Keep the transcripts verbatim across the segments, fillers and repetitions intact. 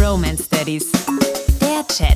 Bromance Daddies. Der Chat.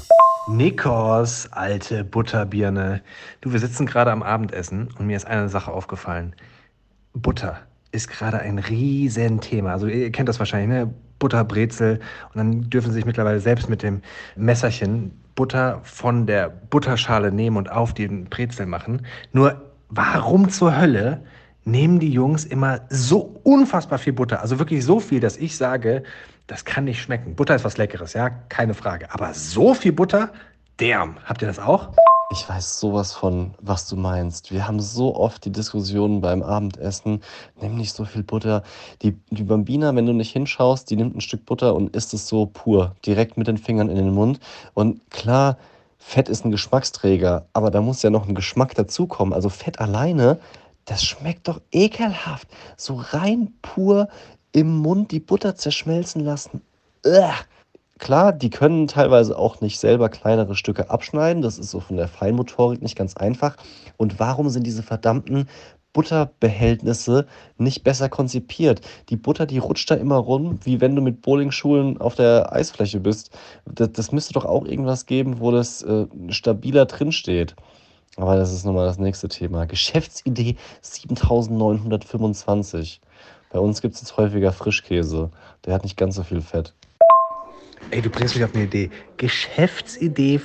Nikos, alte Butterbirne. Du, wir sitzen gerade am Abendessen und mir ist eine Sache aufgefallen. Butter ist gerade ein Riesenthema. Also ihr kennt das wahrscheinlich, ne? Butterbrezel. Und dann dürfen sie sich mittlerweile selbst mit dem Messerchen Butter von der Butterschale nehmen und auf den Brezel machen. Nur warum zur Hölle nehmen die Jungs immer so unfassbar viel Butter? Also wirklich so viel, dass ich sage, das kann nicht schmecken. Butter ist was Leckeres, ja, keine Frage. Aber so viel Butter? Damn. Habt ihr das auch? Ich weiß sowas von, was du meinst. Wir haben so oft die Diskussionen beim Abendessen, nimm nicht so viel Butter. Die, die Bambina, wenn du nicht hinschaust, die nimmt ein Stück Butter und isst es so pur, direkt mit den Fingern in den Mund. Und klar, Fett ist ein Geschmacksträger, aber da muss ja noch ein Geschmack dazukommen. Also Fett alleine, das schmeckt doch ekelhaft. So rein pur im Mund die Butter zerschmelzen lassen. Ugh. Klar, die können teilweise auch nicht selber kleinere Stücke abschneiden. Das ist so von der Feinmotorik nicht ganz einfach. Und warum sind diese verdammten Butterbehältnisse nicht besser konzipiert? Die Butter, die rutscht da immer rum, wie wenn du mit Bowlingschuhen auf der Eisfläche bist. Das, das müsste doch auch irgendwas geben, wo das äh, stabiler drinsteht. Aber das ist nochmal das nächste Thema. Geschäftsidee siebentausendneunhundertfünfundzwanzig. Bei uns gibt es jetzt häufiger Frischkäse. Der hat nicht ganz so viel Fett. Ey, du bringst mich auf eine Idee. Geschäftsidee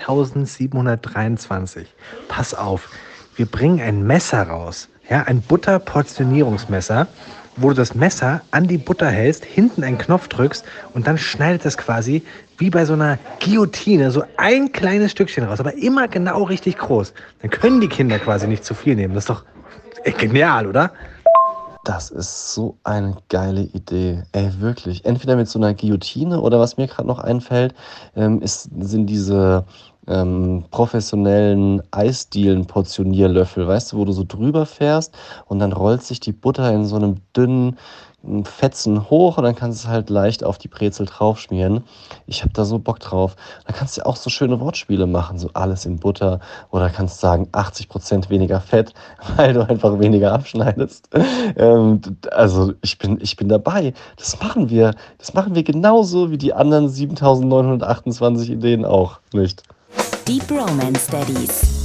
viertausendsiebenhundertdreiundzwanzig. Pass auf, wir bringen ein Messer raus. Ja, ein Butterportionierungsmesser, wo du das Messer an die Butter hältst, hinten einen Knopf drückst und dann schneidet das quasi wie bei so einer Guillotine so ein kleines Stückchen raus, aber immer genau richtig groß. Dann können die Kinder quasi nicht zu viel nehmen. Das ist doch ey, genial, oder? Das ist so eine geile Idee. Ey, wirklich. Entweder mit so einer Guillotine oder was mir gerade noch einfällt, ähm, ist, sind diese ähm, professionellen Eisdielen-Portionierlöffel, weißt du, wo du so drüber fährst und dann rollt sich die Butter in so einem dünnen Fetzen hoch und dann kannst du es halt leicht auf die Brezel draufschmieren. Ich habe da so Bock drauf. Da kannst du auch so schöne Wortspiele machen, so alles in Butter oder kannst sagen achtzig Prozent weniger Fett, weil du einfach weniger abschneidest. Ähm, also ich bin, ich bin dabei. Das machen wir. Das machen wir genauso wie die anderen siebentausendneunhundertachtundzwanzig Ideen auch, nicht? Die Bromance Daddies.